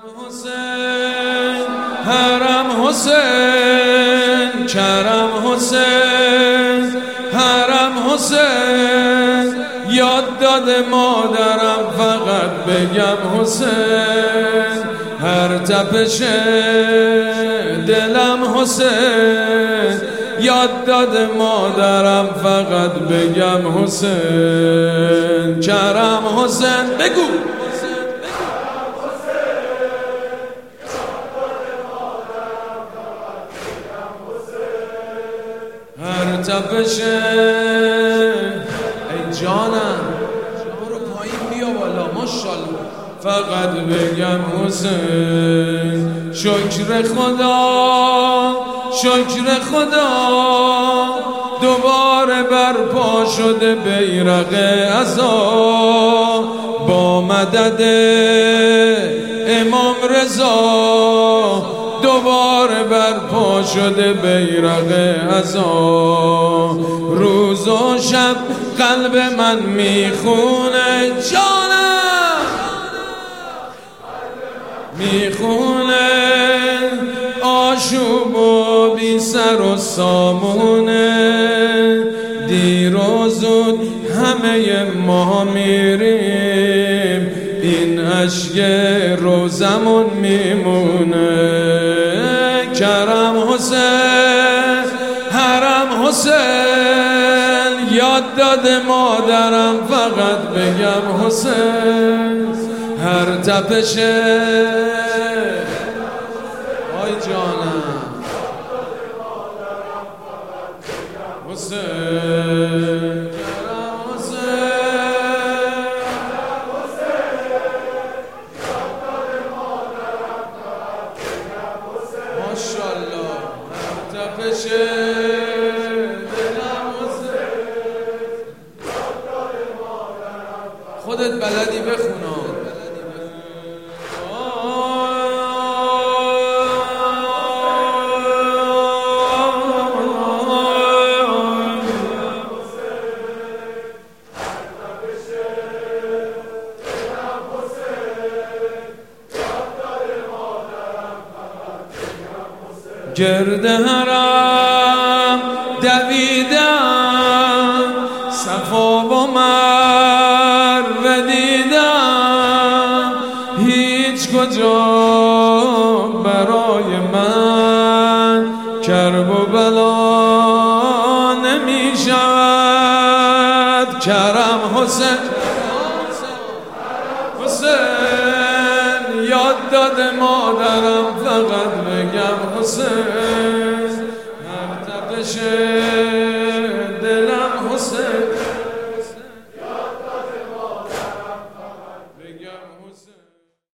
حسین، حرم حسین، کرم حسین، حرم حسین، یاد داده مادرم فقط بگم حسین، هر تپش دلم حسین، یاد داده مادرم فقط بگم حسین، کرم حسین. بگو هر تپش ای جانم برو پایین بیا بالا ماشاءالله فقط بگم حسین، شکر خدا شکر خدا دوباره برپا شده بیرق عزا با مدد امام رضا، دوباره برپا شده بیرق عزا، روز و شب قلب من میخونه جانم میخونه آشوب و بی سر و سامونه، دیر و زود همه ما میریم این اشک روزمون میمونه، کرم حسین، حرم حسین، یاد داده مادرم فقط بگم حسین، هر تپش آی جانم حسین، کرم حسین، ماشاءالله هر تپش دلم حسین، خودت بلدی بخونا گرد حرم دویدم صفا و مروه دیدم، هیچ کجا برای من کرب و بلا نمی شود، کرم حسین، حسین، یاد داده مادرم فقط بگم حسین، هر تپش